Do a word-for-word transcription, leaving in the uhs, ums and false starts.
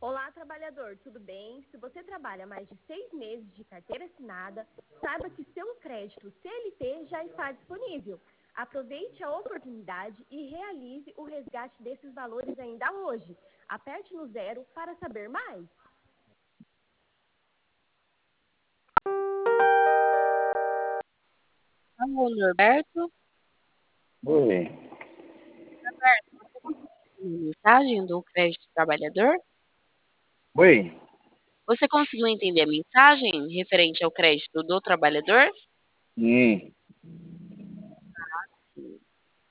Olá, trabalhador, tudo bem? Se você trabalha mais de seis meses de carteira assinada, saiba que seu crédito C L T já está disponível. Aproveite a oportunidade e realize o resgate desses valores ainda hoje. Aperte no zero para saber mais. Alô, Norberto? Oi. Norberto, você conseguiu uma mensagem do crédito trabalhador? Oi. Você conseguiu entender a mensagem referente ao crédito do trabalhador? Sim.